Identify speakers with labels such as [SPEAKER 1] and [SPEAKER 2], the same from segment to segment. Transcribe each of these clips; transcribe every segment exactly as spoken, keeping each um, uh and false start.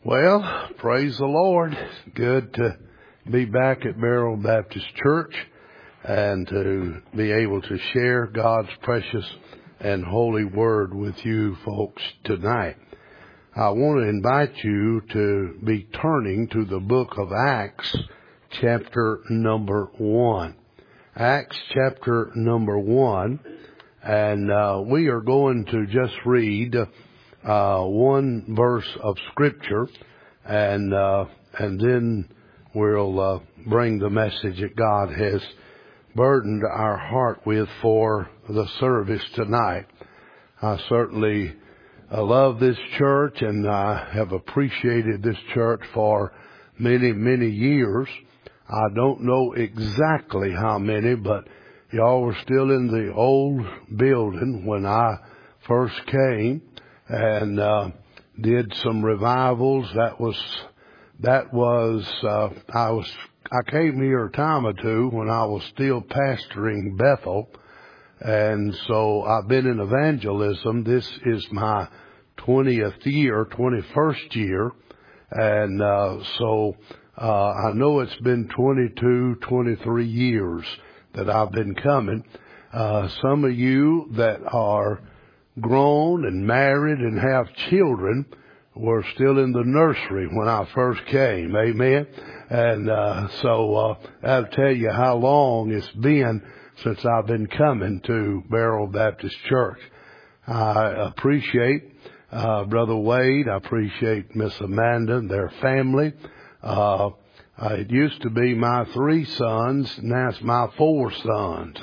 [SPEAKER 1] Well, praise the Lord. Good to be back at Beryl Baptist Church and to be able to share God's precious and holy word with you folks tonight. I want to invite you to be turning to the book of Acts, chapter number one. Acts chapter number one, and uh, we are going to just read Uh, one verse of scripture, and uh, and then we'll uh, bring the message that God has burdened our heart with for the service tonight. I certainly uh, love this church, and I have appreciated this church for many, many years. I don't know exactly how many, but y'all were still in the old building when I first came. And uh, did some revivals. That was that was uh, I was I came here a time or two when I was still pastoring Bethel, and so I've been in evangelism. This is my twentieth year, twenty-first year, and uh, so uh, I know it's been twenty-two, twenty-three years that I've been coming. Uh, some of you that are grown and married and have children were still in the nursery when I first came. Amen. And uh, so uh, that'll tell you how long it's been since I've been coming to Beryl Baptist Church. I appreciate uh, Brother Wade. I appreciate Miss Amanda and their family. Uh, uh, it used to be my three sons, now it's my four sons.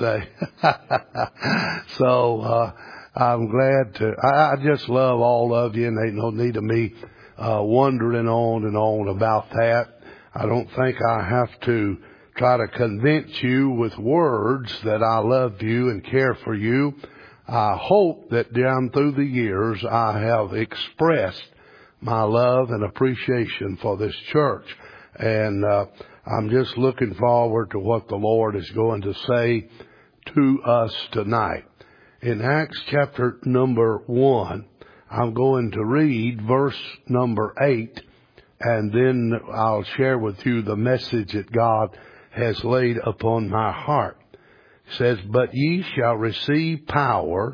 [SPEAKER 1] so uh I'm glad to, I, I just love all of you, and ain't no need of me uh, wondering on and on about that. I don't think I have to try to convince you with words that I love you and care for you. I hope that down through the years I have expressed my love and appreciation for this church. And uh, I'm just looking forward to what the Lord is going to say to us tonight. In Acts chapter number one, I'm going to read verse number eight, and then I'll share with you the message that God has laid upon my heart. It says, "But ye shall receive power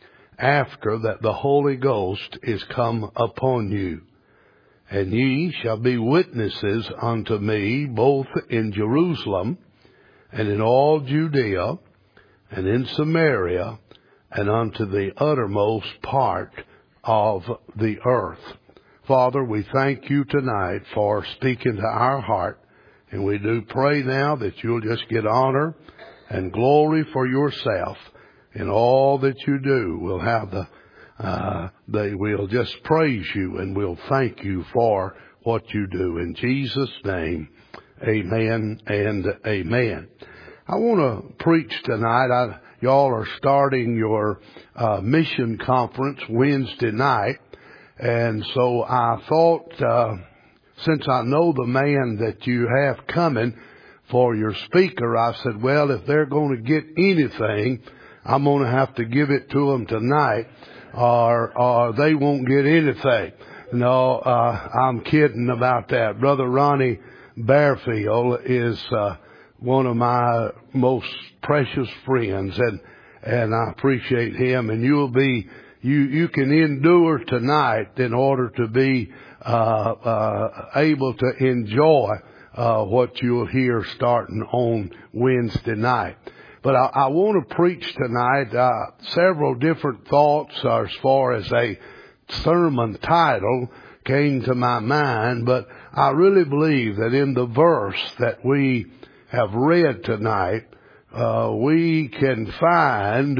[SPEAKER 1] after that the Holy Ghost is come upon you. And ye shall be witnesses unto me both in Jerusalem and in all Judea and in Samaria and unto the uttermost part of the earth." Father, we thank you tonight for speaking to our heart, and we do pray now that you'll just get honor and glory for yourself in all that you do. We'll have the, uh, they will just praise you, and we'll thank you for what you do. In Jesus' name, amen and amen. I want to preach tonight. I, Y'all are starting your uh, mission conference Wednesday night. And so I thought, uh, since I know the man that you have coming for your speaker, I said, well, if they're going to get anything, I'm going to have to give it to them tonight, or, or they won't get anything. No, uh, I'm kidding about that. Brother Ronnie Bearfield is uh, one of my most precious friends, and and I appreciate him. And you'll be you you can endure tonight in order to be uh, uh, able to enjoy uh, what you'll hear starting on Wednesday night. But I, I want to preach tonight uh, several different thoughts as far as a sermon title came to my mind, but I really believe that in the verse that we have read tonight, uh, we can find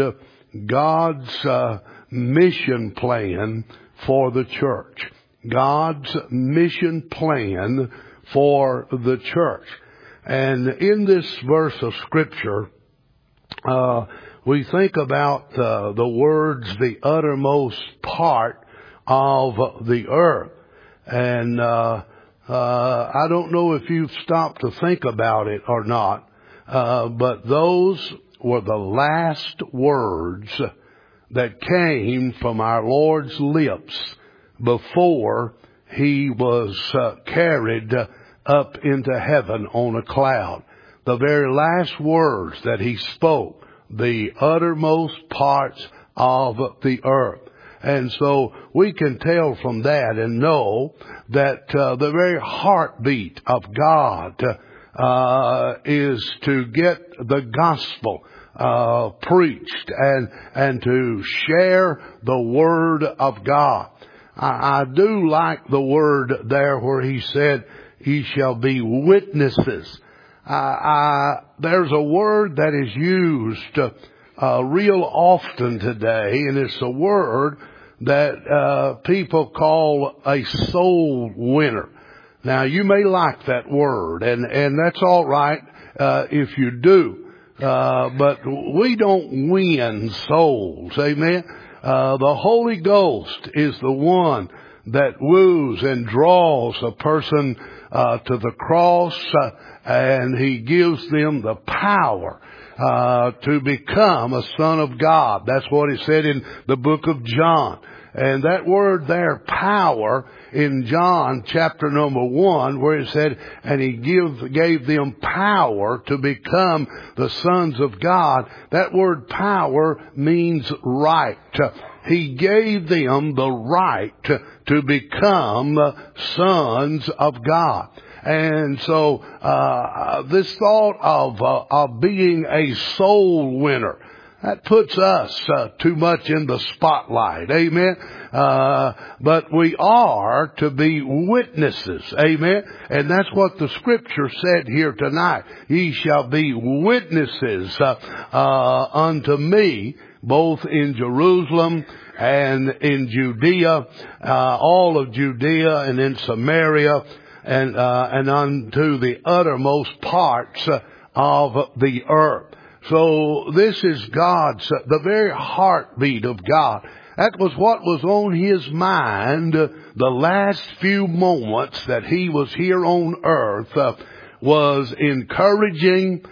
[SPEAKER 1] God's uh, mission plan for the church. God's mission plan for the church. And in this verse of Scripture, uh, we think about uh, the words, the uttermost part of the earth. And uh Uh, I don't know if you've stopped to think about it or not, uh, but those were the last words that came from our Lord's lips before he was uh, carried uh, up into heaven on a cloud. The very last words that he spoke, the uttermost parts of the earth. And so we can tell from that and know that uh, the very heartbeat of God uh, is to get the gospel uh, preached and and to share the word of God. I, I do like the word there where he said, "Ye shall be witnesses." Uh, I, there's a word that is used uh, uh, real often today, and it's a word that uh, people call a soul winner. Now, you may like that word, and, and that's all right uh, if you do. Uh, but we don't win souls, amen? Uh, the Holy Ghost is the one that woos and draws a person uh, to the cross, uh, and he gives them the power uh to become a son of God. That's what it said in the book of John. And that word there, power, in John chapter number one, where it said, and he give, gave them power to become the sons of God. That word power means right. He gave them the right to become sons of God. And so uh this thought of uh, of being a soul winner, that puts us uh, too much in the spotlight, amen. Uh but we are to be witnesses, amen. And that's what the scripture said here tonight. Ye shall be witnesses uh, uh unto me, both in Jerusalem and in Judea, uh all of Judea and in Samaria, and uh, and unto the uttermost parts uh, of the earth. So this is God's, uh, the very heartbeat of God. That was what was on his mind uh, the last few moments that he was here on earth, uh, was encouraging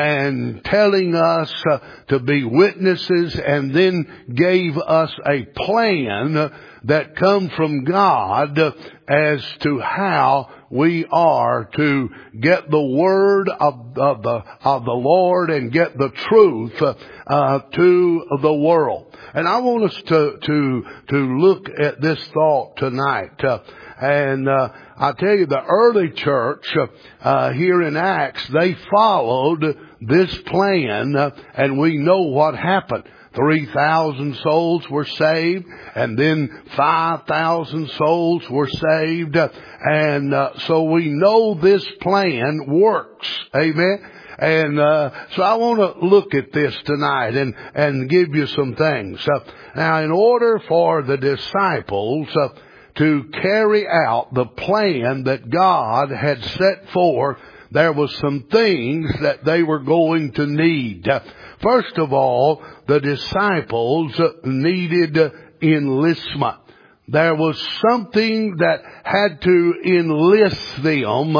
[SPEAKER 1] and telling us uh, to be witnesses, and then gave us a plan uh, that come from God uh, as to how we are to get the word of, of the of the Lord and get the truth uh, uh, to the world. And I want us to to to look at this thought tonight. Uh, and uh, I tell you, the early church uh, here in Acts, they followed this plan, uh, and we know what happened. three thousand souls were saved, and then five thousand souls were saved. And uh, so we know this plan works. Amen. And uh, so I want to look at this tonight and, and give you some things. Uh, now, in order for the disciples uh, to carry out the plan that God had set forth, there was some things that they were going to need. First of all, the disciples needed enlistment. There was something that had to enlist them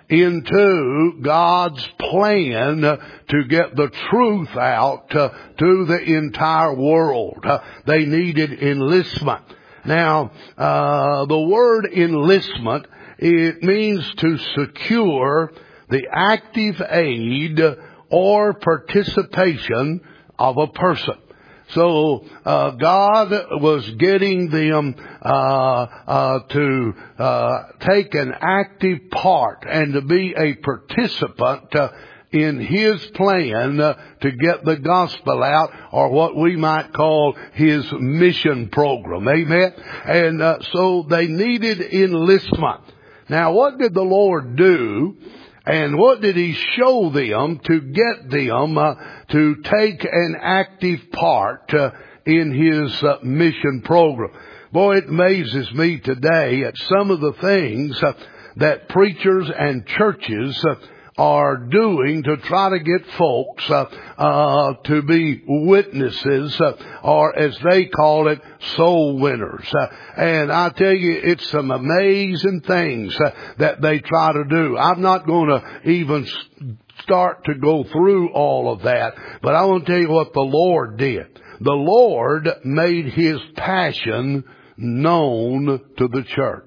[SPEAKER 1] into God's plan to get the truth out to the entire world. They needed enlistment. Now, uh, the word enlistment, it means to secure the active aid or participation of a person. So uh, God was getting them uh, uh, to uh, take an active part and to be a participant uh, in His plan uh, to get the gospel out, or what we might call His mission program. Amen? And uh, so they needed enlistment. Now, what did the Lord do? And what did He show them to get them uh, to take an active part uh, in His uh, mission program? Boy, it amazes me today at some of the things uh, that preachers and churches uh, are doing to try to get folks uh, uh, to be witnesses, uh, or as they call it, soul winners. Uh, and I tell you, it's some amazing things uh, that they try to do. I'm not going to even start to go through all of that, but I want to tell you what the Lord did. The Lord made His passion known to the church.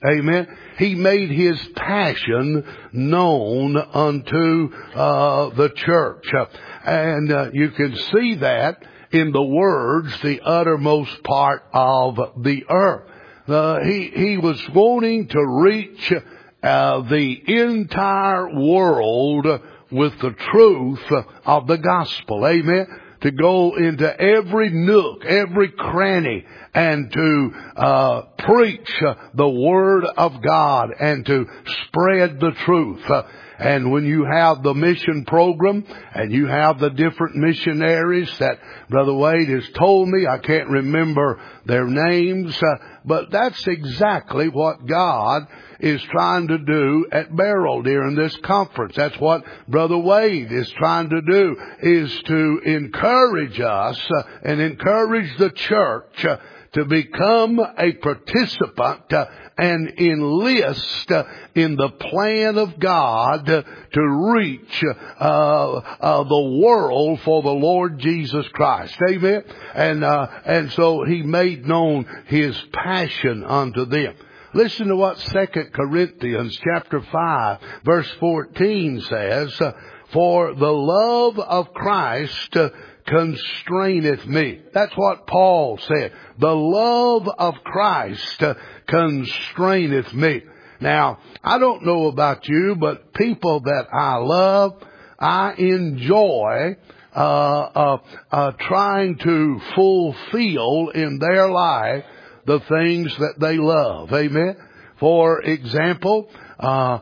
[SPEAKER 1] Amen. He made His passion known unto uh, the church. And uh, you can see that in the words, the uttermost part of the earth. Uh, he, he was wanting to reach uh, the entire world with the truth of the gospel. Amen. To go into every nook, every cranny, and to uh, preach uh, the Word of God and to spread the truth. Uh, and when you have the mission program and you have the different missionaries that Brother Wade has told me, I can't remember their names, uh, but that's exactly what God is trying to do at Beryl during this conference. That's what Brother Wade is trying to do, is to encourage us uh, and encourage the church uh, to become a participant uh, and enlist uh, in the plan of God uh, to reach uh, uh, the world for the Lord Jesus Christ. Amen. And uh, and so He made known His passion unto them. Listen to what Second Corinthians chapter five verse fourteen says, "For the love of Christ uh, constraineth me." That's what Paul said. The love of Christ uh, constraineth me. Now, I don't know about you, but people that I love, I enjoy uh, uh, uh, trying to fulfill in their life the things that they love. Amen. For example, uh, uh,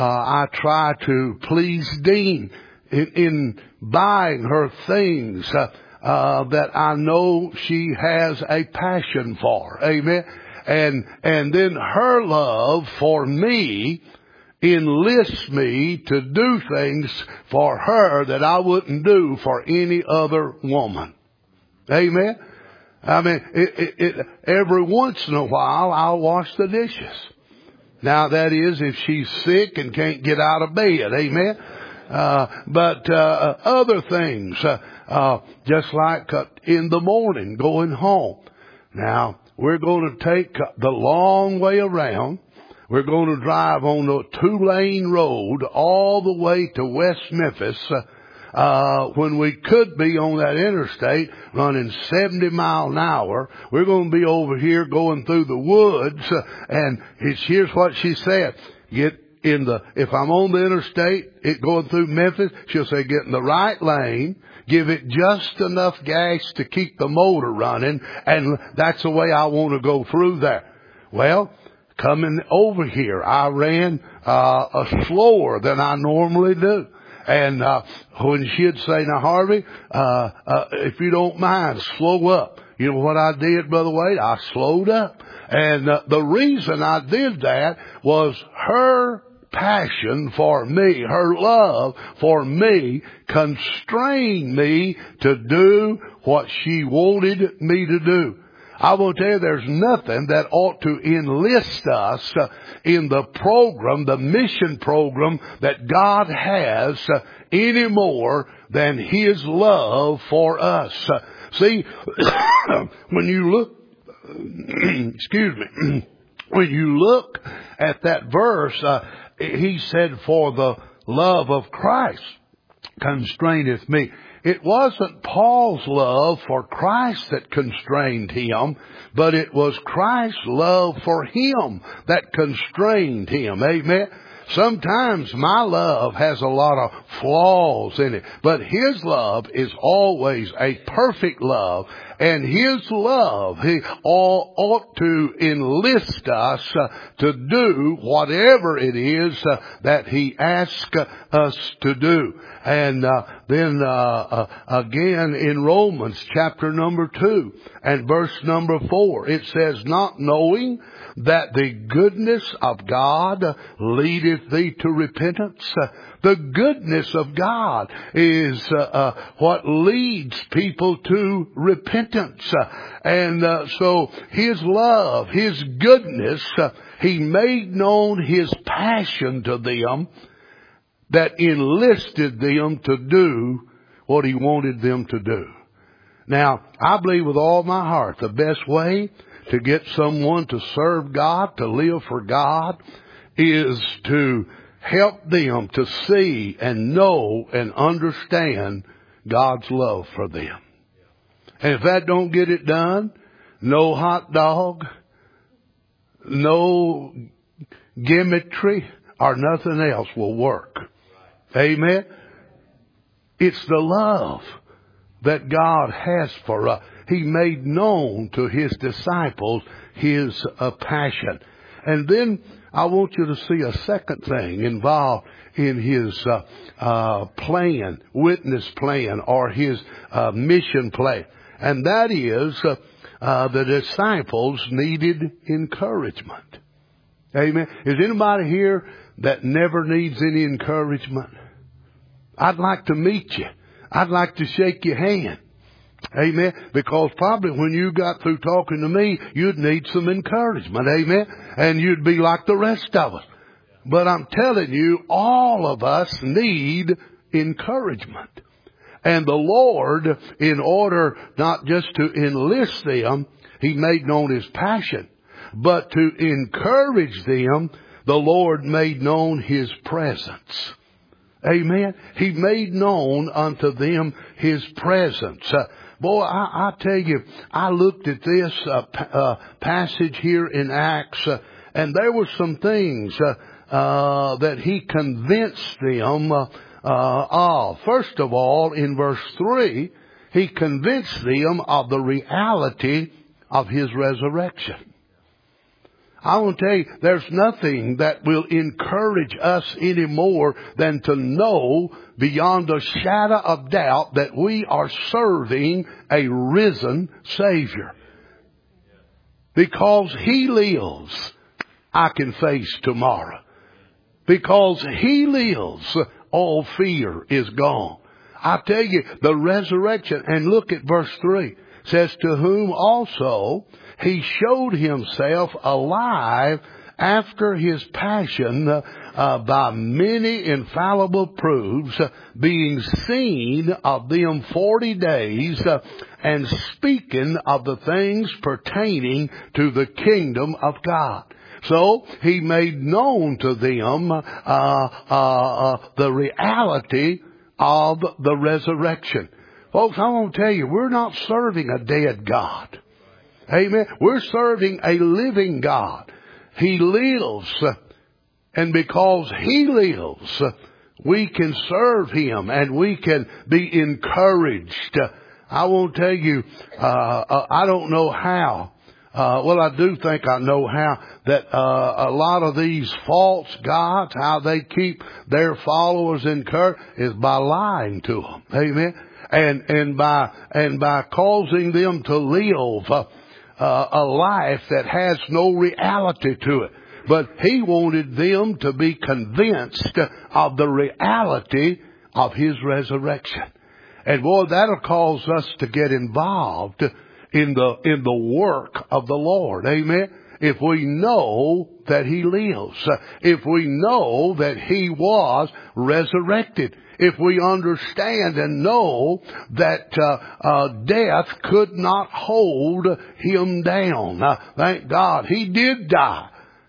[SPEAKER 1] I try to please Dean in, in buying her things uh, uh, that I know she has a passion for. Amen. And, and then her love for me enlists me to do things for her that I wouldn't do for any other woman. Amen. I mean, it, it, it, every once in a while, I'll wash the dishes. Now, that is if she's sick and can't get out of bed. Amen. Uh, but uh, other things, uh, uh, just like uh, in the morning going home. Now, we're going to take the long way around. We're going to drive on a two-lane road all the way to West Memphis, uh, Uh, when we could be on that interstate running seventy mile an hour. We're going to be over here going through the woods. Uh, and it's, here's what she said. Get in the, if I'm on the interstate, it going through Memphis, she'll say, get in the right lane, give it just enough gas to keep the motor running, and that's the way I want to go through there. Well, coming over here, I ran uh, a slower than I normally do. And uh, when she'd say, now, Harvey, uh, uh, if you don't mind, slow up. You know what I did, Brother Wade? I slowed up. And uh, the reason I did that was her passion for me, her love for me, constrained me to do what she wanted me to do. I will tell you, there's nothing that ought to enlist us uh, in the program, the mission program that God has uh, any more than His love for us. Uh, see, when you look, excuse me, when you look at that verse, uh, he said, "For the love of Christ constraineth me." It wasn't Paul's love for Christ that constrained him, but it was Christ's love for him that constrained him. Amen. Sometimes my love has a lot of flaws in it, but His love is always a perfect love, and His love, He all ought to enlist us uh, to do whatever it is uh, that He asks us to do. And uh, then uh, uh, again in Romans chapter number two and verse number four, it says, "Not knowing that the goodness of God leadeth thee to repentance." Uh, the goodness of God is uh, uh, what leads people to repentance. Uh, and uh, so His love, His goodness, uh, He made known His passion to them that enlisted them to do what He wanted them to do. Now, I believe with all my heart the best way to get someone to serve God, to live for God, is to help them to see and know and understand God's love for them. And if that don't get it done, no hot dog, no gimmickry, or nothing else will work. Amen? It's the love that God has for us. He made known to His disciples His uh, passion. And then I want you to see a second thing involved in His uh, uh, plan, witness plan, or His uh, mission plan. And that is uh, uh, the disciples needed encouragement. Amen. Is anybody here that never needs any encouragement? I'd like to meet you. I'd like to shake your hand. Amen. Because probably when you got through talking to me, you'd need some encouragement. Amen. And you'd be like the rest of us. But I'm telling you, all of us need encouragement. And the Lord, in order not just to enlist them, He made known His passion, but to encourage them, the Lord made known His presence. Amen. He made known unto them His presence. Uh, boy, I, I tell you, I looked at this uh, p- uh, passage here in Acts, uh, and there were some things uh, uh, that He convinced them uh, uh, of. First of all, in verse three, He convinced them of the reality of His resurrection. I want to tell you, there's nothing that will encourage us any more than to know beyond a shadow of doubt that we are serving a risen Savior. Because He lives, I can face tomorrow. Because He lives, all fear is gone. I tell you, the resurrection, and look at verse three, says, to whom also He showed Himself alive after His passion uh, uh, by many infallible proofs, uh, being seen of them forty days, uh, and speaking of the things pertaining to the kingdom of God. So He made known to them uh, uh, uh, the reality of the resurrection. Folks, I want to tell you, we're not serving a dead God. Amen. We're serving a living God. He lives. And because He lives, we can serve Him and we can be encouraged. I won't tell you, uh, I don't know how. Uh, well, I do think I know how that uh, a lot of these false gods, how they keep their followers encouraged, is by lying to them. Amen. And, and by, and by causing them to live uh, uh, a life that has no reality to it. But He wanted them to be convinced of the reality of His resurrection. And boy, that'll cause us to get involved in the, in the work of the Lord. Amen. If we know that He lives, if we know that He was resurrected, if we understand and know that uh, uh, death could not hold Him down. Uh, thank God He did die.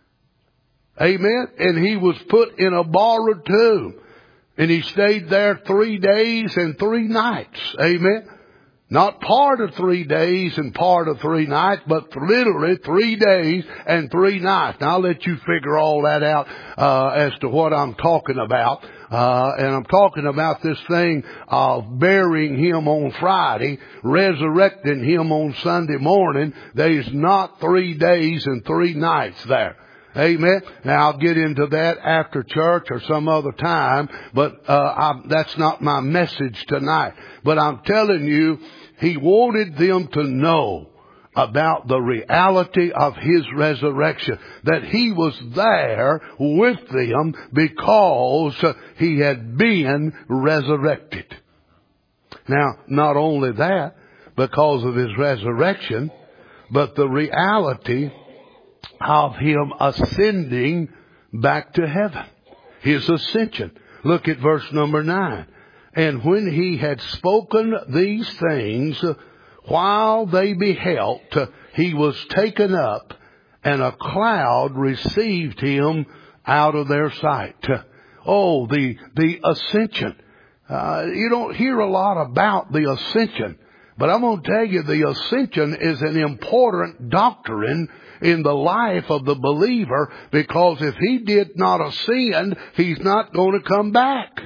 [SPEAKER 1] Amen. And He was put in a borrowed tomb. And He stayed there three days and three nights. Amen. Not part of three days and part of three nights, but literally three days and three nights. Now I'll let you figure all that out uh, as to what I'm talking about. Uh, and I'm talking about this thing of burying Him on Friday, resurrecting Him on Sunday morning. There's not three days and three nights there. Amen. Now I'll get into that after church or some other time, but uh, I, that's not my message tonight. But I'm telling you, He wanted them to know about the reality of His resurrection, that He was there with them because He had been resurrected. Now, not only that, because of His resurrection, but the reality of Him ascending back to heaven. His ascension. Look at verse number nine. And when He had spoken these things, while they beheld, he was taken up, and a cloud received him out of their sight. Oh, the, the ascension. Uh, you don't hear a lot about the ascension, but I'm going to tell you the ascension is an important doctrine in the life of the believer, because if he did not ascend, he's not going to come back.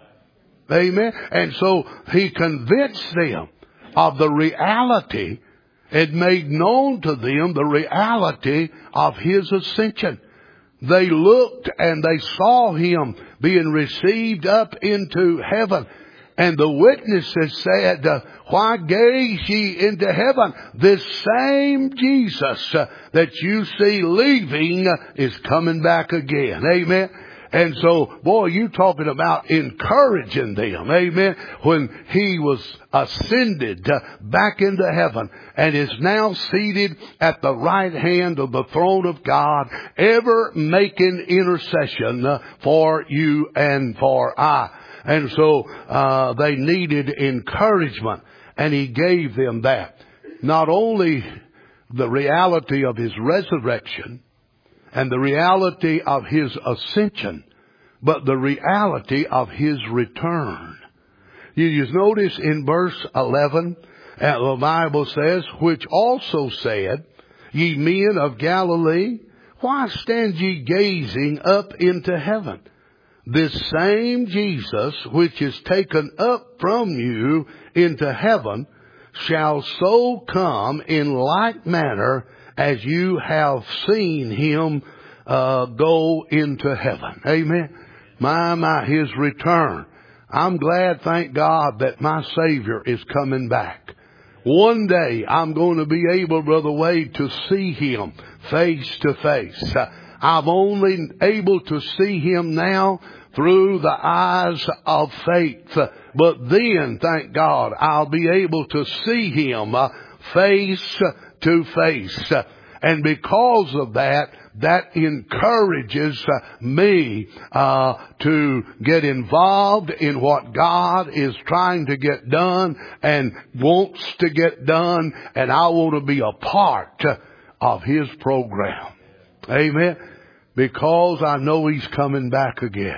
[SPEAKER 1] Amen. And so he convinced them of the reality. It made known to them the reality of his ascension. They looked and they saw him being received up into heaven. And the witnesses said, uh, why gaze ye into heaven? This same Jesus uh, that you see leaving uh, is coming back again. Amen. And so, boy, you talking about encouraging them, amen, when he was ascended uh, back into heaven and is now seated at the right hand of the throne of God, ever making intercession uh, for you and for I. And so uh, they needed encouragement, and he gave them that. Not only the reality of his resurrection and the reality of his ascension, but the reality of his return. You just notice in verse eleven, uh, the Bible says, which also said, ye men of Galilee, why stand ye gazing up into heaven? This same Jesus, which is taken up from you into heaven, shall so come in like manner as you have seen him uh, go into heaven. Amen. My, my, his return. I'm glad, thank God, that my Savior is coming back. One day I'm going to be able, Brother Wade, to see him face to face. I'm only able to see him now through the eyes of faith. But then, thank God, I'll be able to see him uh, face to face. And because of that, that encourages uh, me uh, to get involved in what God is trying to get done and wants to get done. And I want to be a part of his program. Amen. Because I know he's coming back again.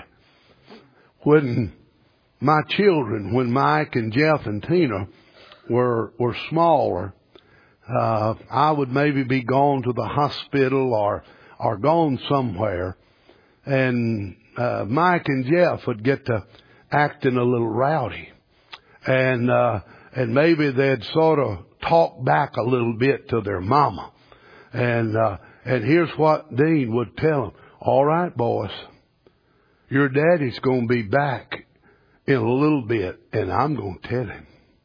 [SPEAKER 1] When my children, when Mike and Jeff and Tina were were smaller, uh, I would maybe be gone to the hospital or or gone somewhere, and uh, Mike and Jeff would get to acting a little rowdy, and uh, and maybe they'd sort of talk back a little bit to their mama, and uh, and here's what Dean would tell them: all right, boys, your daddy's going to be back in a little bit, and I'm going to tell him.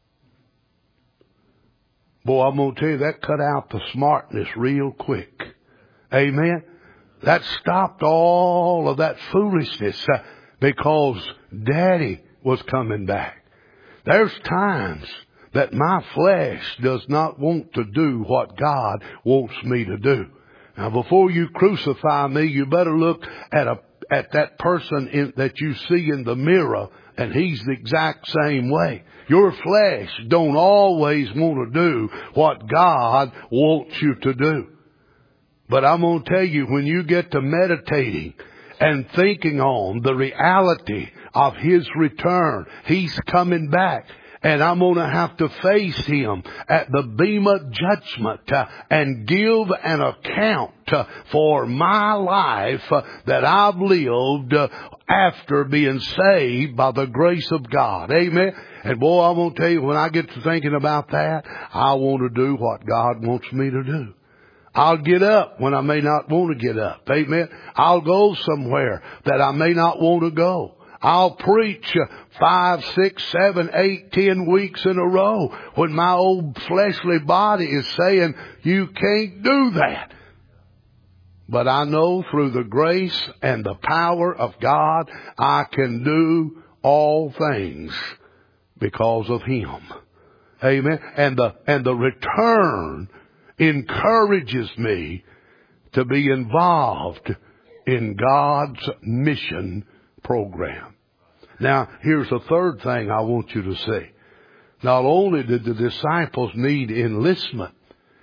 [SPEAKER 1] Boy, I'm going to tell you, that cut out the smartness real quick. Amen. That stopped all of that foolishness uh, because Daddy was coming back. There's times that my flesh does not want to do what God wants me to do. Now, before you crucify me, you better look at a at that person in, that you see in the mirror, and he's the exact same way. Your flesh don't always want to do what God wants you to do. But I'm going to tell you, when you get to meditating and thinking on the reality of his return, he's coming back. And I'm going to have to face him at the bema judgment uh, and give an account uh, for my life uh, that I've lived uh, after being saved by the grace of God. Amen. And boy, I'm going to tell you, when I get to thinking about that, I want to do what God wants me to do. I'll get up when I may not want to get up. Amen. I'll go somewhere that I may not want to go. I'll preach five, six, seven, eight, ten weeks in a row when my old fleshly body is saying, you can't do that. But I know through the grace and the power of God, I can do all things because of him. Amen. And the, and the return encourages me to be involved in God's mission program. Now, here's the third thing I want you to see. Not only did the disciples need enlistment,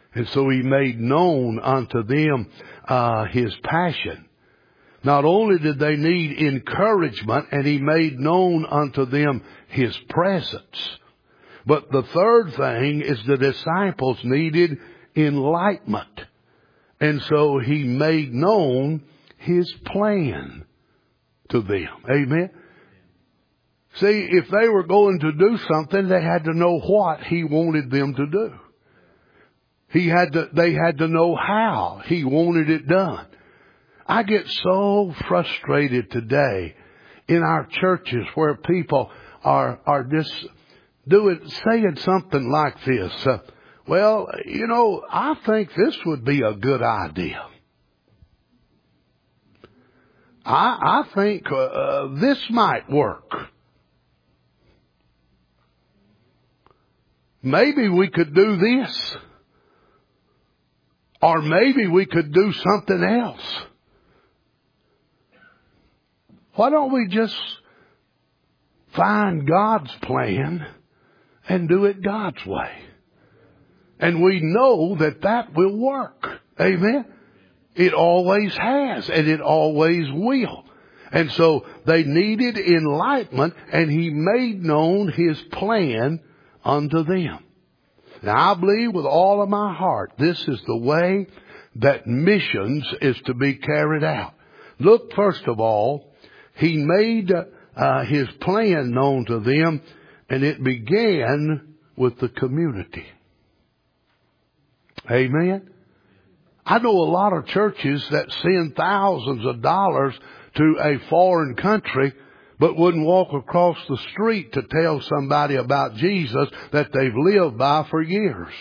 [SPEAKER 1] And so he made known unto them uh, his passion. Not only did they need encouragement, and he made known unto them his presence, but the third thing is the disciples needed enlightenment. And so he made known his plan to them. Amen. See, if they were going to do something, they had to know what he wanted them to do. He had to, they had to know how he wanted it done. I get so frustrated today in our churches where people are, are just doing, saying something like this. Uh, well, you know, I think this would be a good idea. I, I think uh, uh, this might work. Maybe we could do this. Or maybe we could do something else. Why don't we just find God's plan and do it God's way? And we know that that will work. Amen? It always has, and it always will. And so they needed enlightenment, and he made known his plan unto them. Now, I believe with all of my heart, this is the way that missions is to be carried out. Look, first of all, he made uh, his plan known to them, and it began with the community. Amen? I know a lot of churches that send thousands of dollars to a foreign country, but wouldn't walk across the street to tell somebody about Jesus that they've lived by for years.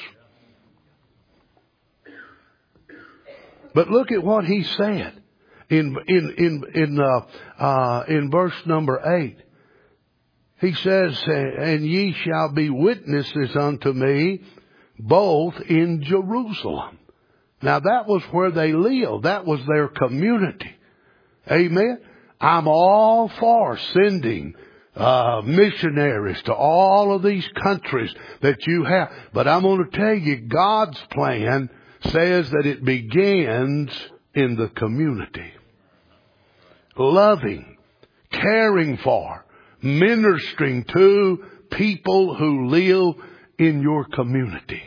[SPEAKER 1] But look at what he said in in in in uh, uh, in verse number eight. He says, "And ye shall be witnesses unto me, both in Jerusalem." Now that was where they lived. That was their community. Amen. I'm all for sending uh, missionaries to all of these countries that you have. But I'm going to tell you, God's plan says that it begins in the community. Loving, caring for, ministering to people who live in your community.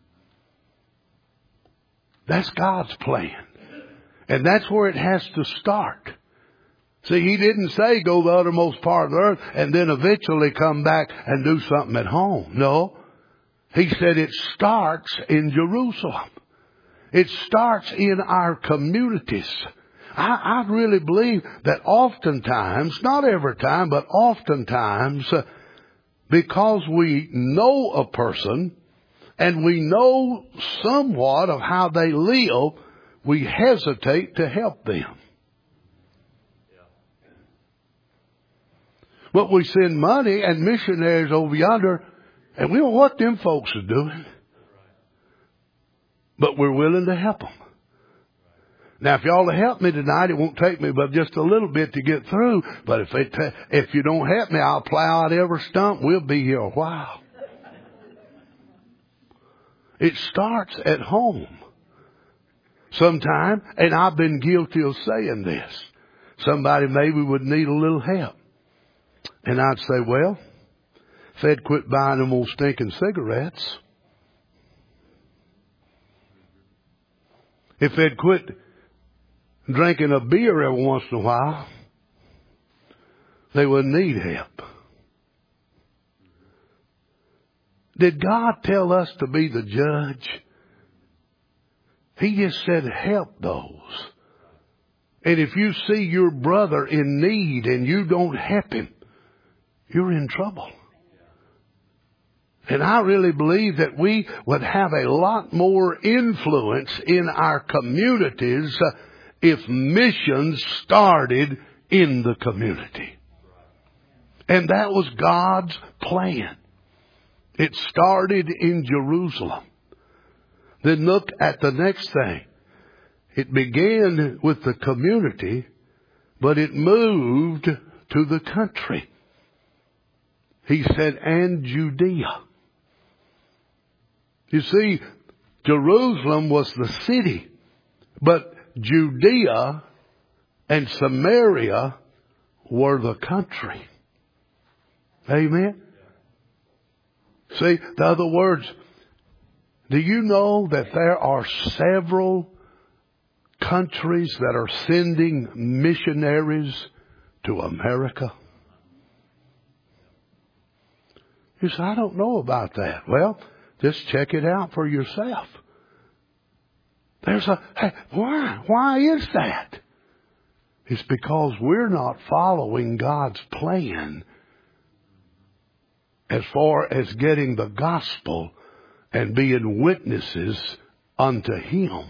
[SPEAKER 1] That's God's plan. And that's where it has to start. See, he didn't say go the uttermost part of the earth and then eventually come back and do something at home. No. He said it starts in Jerusalem. It starts in our communities. I, I really believe that oftentimes, not every time, but oftentimes, uh, because we know a person and we know somewhat of how they live, we hesitate to help them. But we send money and missionaries over yonder, and we don't know what them folks are doing. But we're willing to help them. Now, if y'all will help me tonight, it won't take me but just a little bit to get through. But if it ta- if you don't help me, I'll plow out every stump. We'll be here a while. It starts at home. Sometime, and I've been guilty of saying this, somebody maybe would need a little help. And I'd say, well, if they'd quit buying them old stinking cigarettes, if they'd quit drinking a beer every once in a while, they wouldn't need help. Did God tell us to be the judge? He just said help those. And if you see your brother in need and you don't help him, you're in trouble. And I really believe that we would have a lot more influence in our communities uh, if missions started in the community. And that was God's plan. It started in Jerusalem. Then look at the next thing. It began with the community, but it moved to the country. He said, and Judea. You see, Jerusalem was the city, but Judea and Samaria were the country. Amen? See, in other words, do you know that there are several countries that are sending missionaries to America? You say, I don't know about that. Well, just check it out for yourself. There's a, hey, why? Why is that? It's because we're not following God's plan as far as getting the gospel and being witnesses unto Him.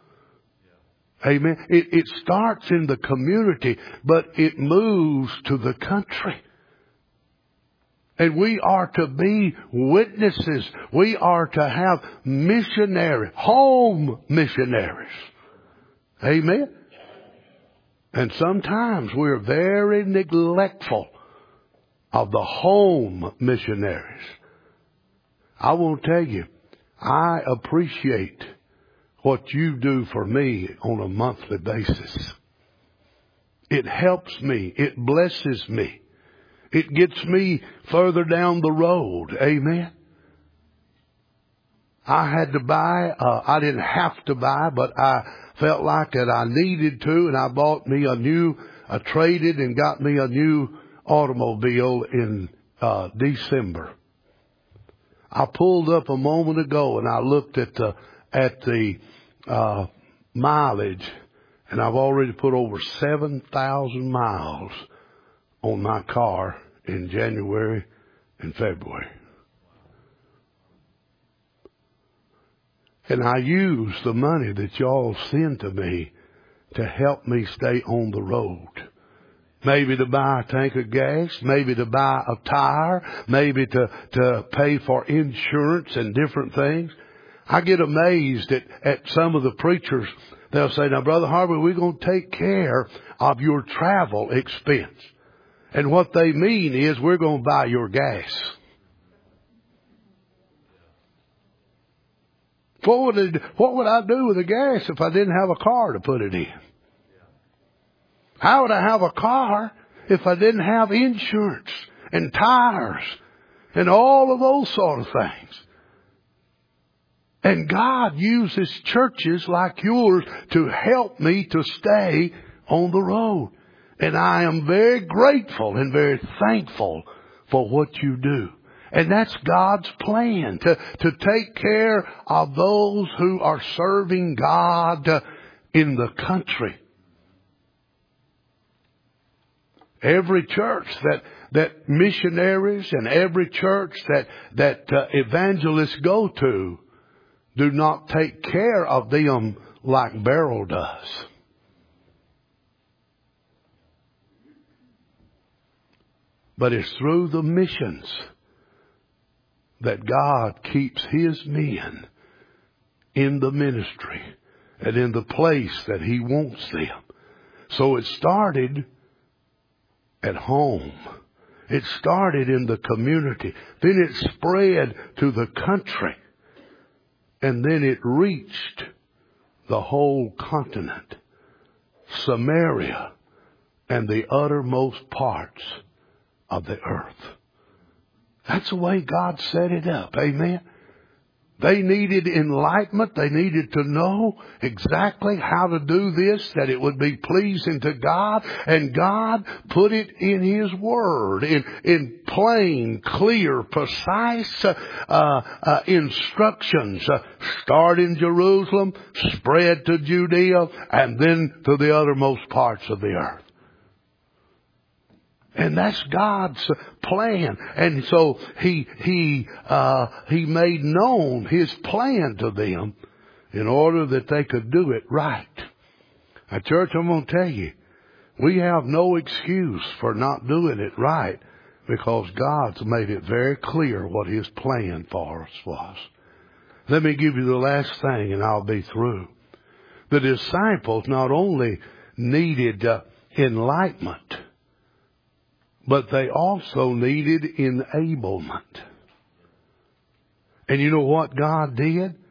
[SPEAKER 1] Amen. It, it starts in the community, but it moves to the country. And we are to be witnesses. We are to have missionaries, home missionaries. Amen. And sometimes we're very neglectful of the home missionaries. I will tell you, I appreciate what you do for me on a monthly basis. It helps me. It blesses me. It gets me further down the road. Amen. I had to buy, uh, I didn't have to buy, but I felt like that I needed to, and I bought me a new, I traded and got me a new automobile in uh, December. I pulled up a moment ago and I looked at the, at the uh, mileage, and I've already put over seven thousand miles on my car in January and February. And I use the money that y'all send to me to help me stay on the road. Maybe to buy a tank of gas, maybe to buy a tire, maybe to, to pay for insurance and different things. I get amazed at, at some of the preachers. They'll say, now, Brother Harvey, we're going to take care of your travel expense. And what they mean is we're going to buy your gas. What would, it, what would I do with the gas if I didn't have a car to put it in? How would I have a car if I didn't have insurance and tires and all of those sort of things? And God uses churches like yours to help me to stay on the road. And I am very grateful and very thankful for what you do. And that's God's plan, to, to take care of those who are serving God in the country. Every church that, that missionaries and every church that, that uh, evangelists go to do not take care of them like Beryl does. But it's through the missions that God keeps His men in the ministry and in the place that He wants them. So it started at home. It started in the community. Then it spread to the country. And then it reached the whole continent, Samaria, and the uttermost parts of the earth. That's the way God set it up. Amen. They needed enlightenment. They needed to know exactly how to do this, that it would be pleasing to God. And God put it in His Word, in, in plain, clear, precise uh, uh, instructions. Uh, start in Jerusalem, spread to Judea, and then to the uttermost parts of the earth. And that's God's plan. And so He, He, uh, He made known His plan to them in order that they could do it right. Now, church, I'm going to tell you, we have no excuse for not doing it right because God's made it very clear what His plan for us was. Let me give you the last thing and I'll be through. The disciples not only needed uh, enlightenment, but they also needed enablement. And you know what God did?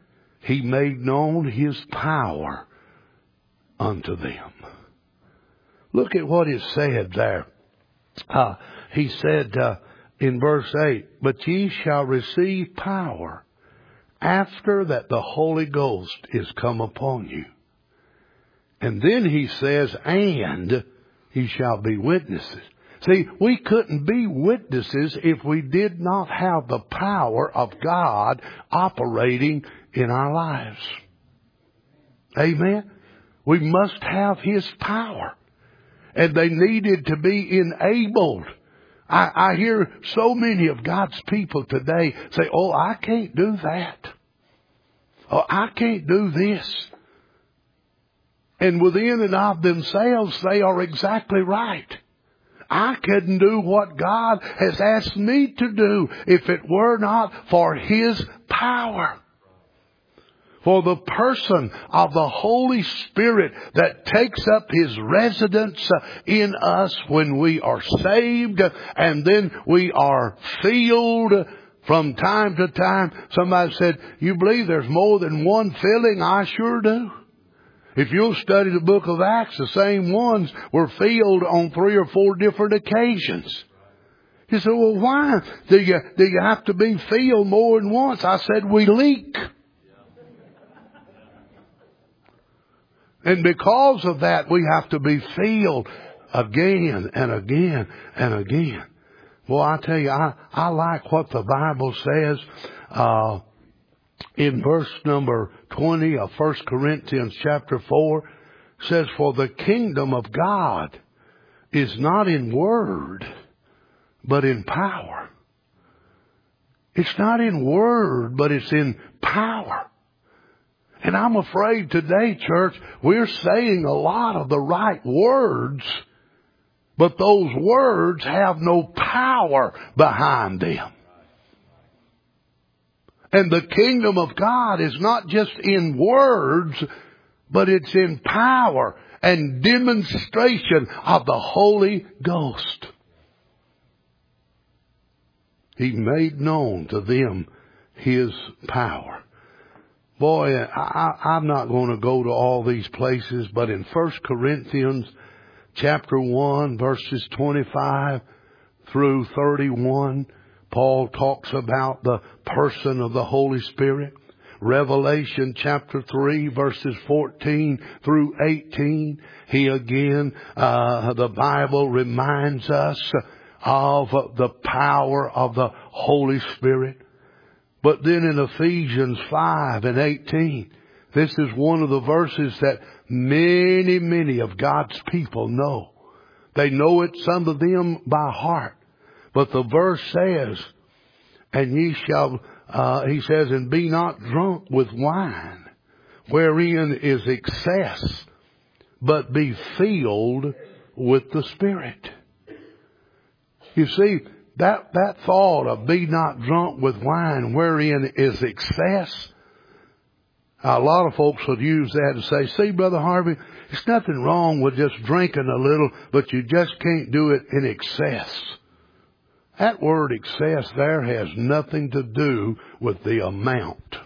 [SPEAKER 1] He made known His power unto them. Look at what is said there. Uh, he said uh, in verse eight, but ye shall receive power after that the Holy Ghost is come upon you. And then he says, and ye shall be witnesses. See, we couldn't be witnesses if we did not have the power of God operating in our lives. Amen? We must have His power. And they needed to be enabled. I, I hear so many of God's people today say, oh, I can't do that. Oh, I can't do this. And within and of themselves, they are exactly right. I couldn't do what God has asked me to do if it were not for His power. For the person of the Holy Spirit that takes up His residence in us when we are saved, and then we are filled from time to time. Somebody said, you believe there's more than one filling? I sure do. If you'll study the book of Acts, the same ones were filled on three or four different occasions. You say, well, why do you, do you have to be filled more than once? I said, we leak. And because of that, we have to be filled again and again and again. Well, I tell you, I, I like what the Bible says uh, in verse number twenty of First Corinthians chapter four. Says, for the kingdom of God is not in word, but in power. It's not in word, but it's in power. And I'm afraid today, church, we're saying a lot of the right words, but those words have no power behind them. And the kingdom of God is not just in words, but it's in power and demonstration of the Holy Ghost. He made known to them His power. Boy, I, I'm not going to go to all these places, but in First Corinthians chapter one, verses twenty-five through thirty-one, Paul talks about the person of the Holy Spirit. Revelation chapter three, verses fourteen through eighteen, he again, uh, the Bible reminds us of the power of the Holy Spirit. But then in Ephesians five and eighteen, this is one of the verses that many, many of God's people know. They know it, some of them by heart. But the verse says, and ye shall, uh, he says, and be not drunk with wine, wherein is excess, but be filled with the Spirit. You see, That, that thought of be not drunk with wine wherein is excess. A lot of folks would use that and say, see, Brother Harvey, there's nothing wrong with just drinking a little, but you just can't do it in excess. That word excess there has nothing to do with the amount.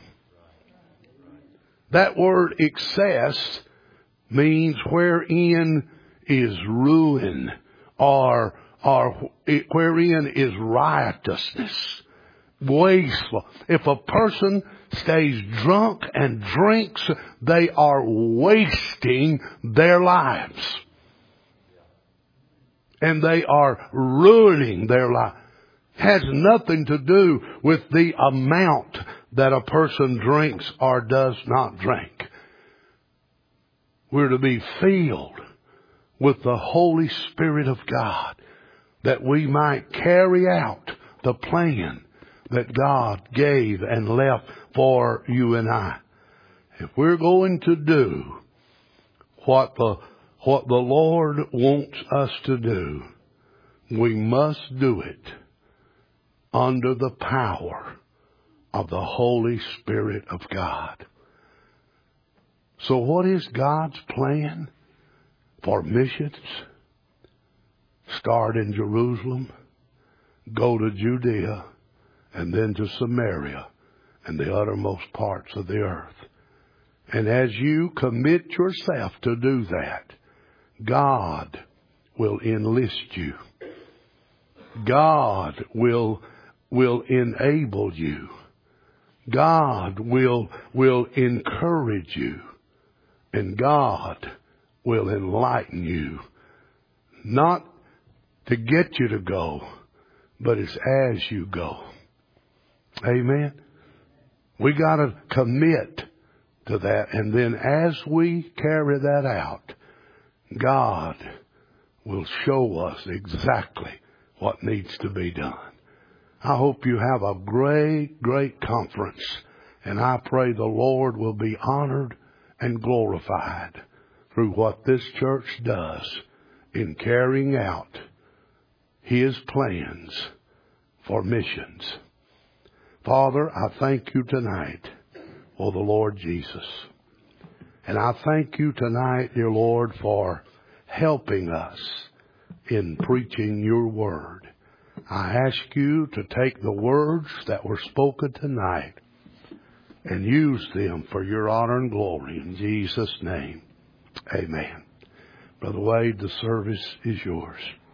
[SPEAKER 1] That word excess means wherein is ruin or or wherein is riotousness, wasteful. If a person stays drunk and drinks, they are wasting their lives. And they are ruining their life. Has nothing to do with the amount that a person drinks or does not drink. We're to be filled with the Holy Spirit of God, that we might carry out the plan that God gave and left for you and I. If we're going to do what the, what the Lord wants us to do, we must do it under the power of the Holy Spirit of God. So what is God's plan for missions? Start in Jerusalem, go to Judea, and then to Samaria, and the uttermost parts of the earth. And as you commit yourself to do that, God will enlist you. God will, will enable you. God will, will encourage you. And God will enlighten you. Not to get you to go, but it's as you go. Amen. We got to commit to that. And then as we carry that out, God will show us exactly what needs to be done. I hope you have a great, great conference. And I pray the Lord will be honored and glorified through what this church does in carrying out His plans for missions. Father, I thank you tonight for the Lord Jesus. And I thank you tonight, dear Lord, for helping us in preaching your word. I ask you to take the words that were spoken tonight and use them for your honor and glory. In Jesus' name, amen. Brother Wade, the service is yours.